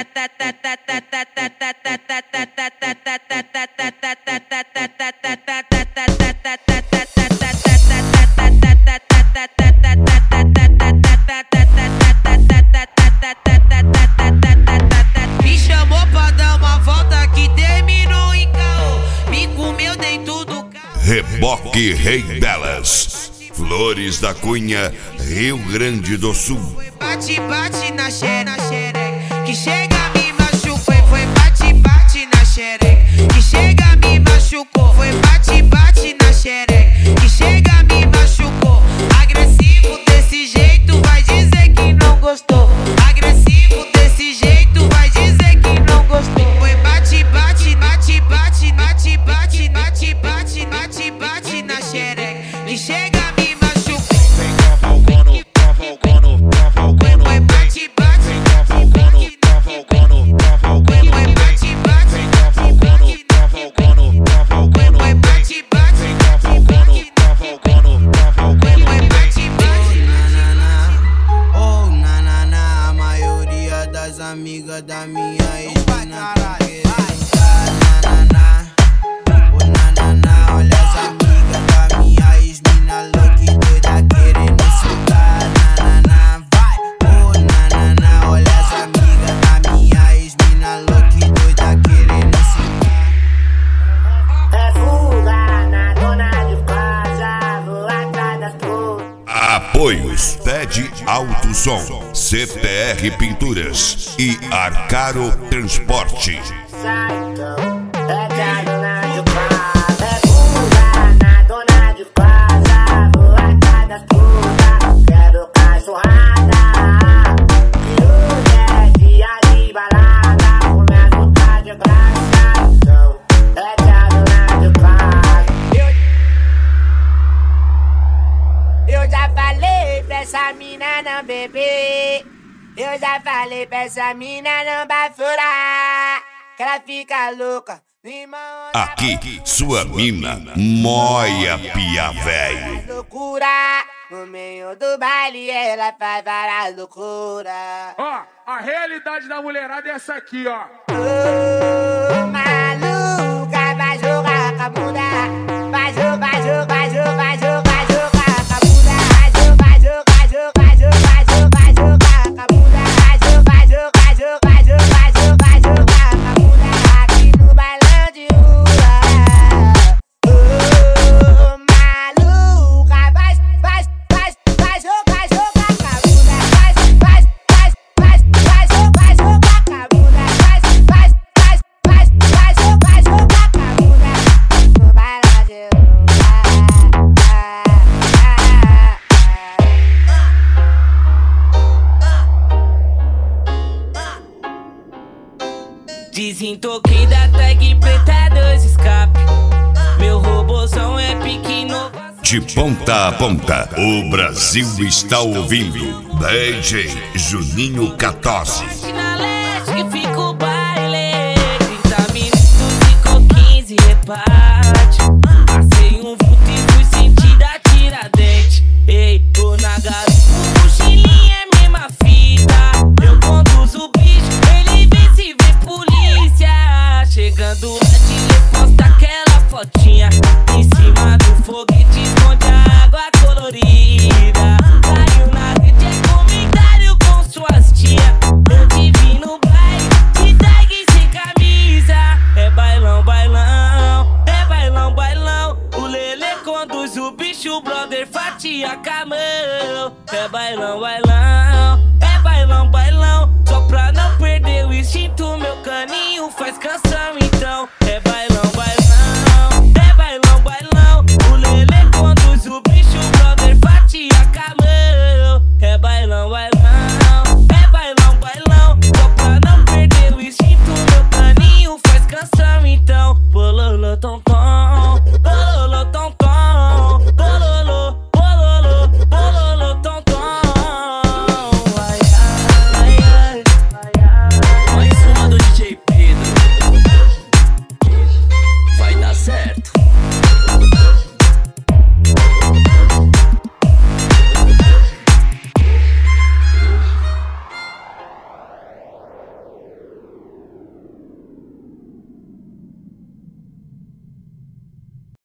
Me chamou pra dar uma volta que terminou em caô. Me comeu dentro do carro. Reboque Rei delas, Flores da Cunha, Rio Grande do Sul. Bate, bate na xereca, que chega me machucou. Foi bate, bate na xereca, que chega me machucou. Foi bate, bate na xereca, que chega me machucou. Agressivo desse jeito vai dizer que não gostou. Agressivo desse jeito vai dizer que não gostou. Foi bate, bate, bate, bate, bate, bate, bate, bate, bate, bate na xereca, que chega me machucou. Amiga da minha ex-mina tá querendo nananá. Ô nananá, olha as amigas da minha ex-mina louca e doida querendo soltar nananá. Vai! Ô nananá, olha as amigas da minha ex-mina louca e doida querendo soltar. É fuga na dona de casa, vou atrás das putas. Apoios Pede Alto Som, CPR Pinturas e Arcaro Transporte. Sai então, é que a dona de casa. É fuga na dona de casa, vou atrás das putas. Quero cachorrada, que hoje é dia de balada. Começo tá de graça, então é que a dona de casa. Eu já falei pra essa mina não beber. Eu já falei pra essa mina não bafurar, que ela fica louca. Aqui, sua mina moia pia velho. Loucura, no meio do baile ela faz várias loucuras. Ó, a realidade da mulherada é essa aqui, ó. Ô, maluca, vai jogar com a bunda. Vai jogar, vai jogar, vai jogar, vai jogar, vai jogar com a bunda. Vai jogar, jogar, jogar, jogar, jogar, jogar com a bunda. Vai jogar, jogar, jogar, jogar, jogar, jogar com a bunda. Aqui no bailão de rua. Ô, maluca, vai jogar, jogar com a bunda. Vai jogar, jogar com a bunda. Vai jogar, jogar com a bunda. No bailão de rua. Desentoquei da tag preta, 2 escape. Meu robôzão é pequeno. De ponta a ponta, o Brasil está ouvindo DJ Juninho 14. Na leste que fica o baile. 30 minutos e com 15 reparte. Passei um vulto e fui sentir a Tiradentes. Ei, tô na garupa, mochilinha é mesma fita. Eu conduzo o bicho, ele vê se vê polícia. Chegando lá de posta aquela fotinha. Em cima do foguete esconde a água colorida. Caiu na rede, é comentário com suas tia. Eu te vi no baile, de tag sem camisa. É bailão, bailão, é bailão, bailão. O Lelê conduz o bicho, o brother fatia com a mão. É bailão, bailão, é bailão, bailão. Só pra não perder o instinto, meu caninho faz canção.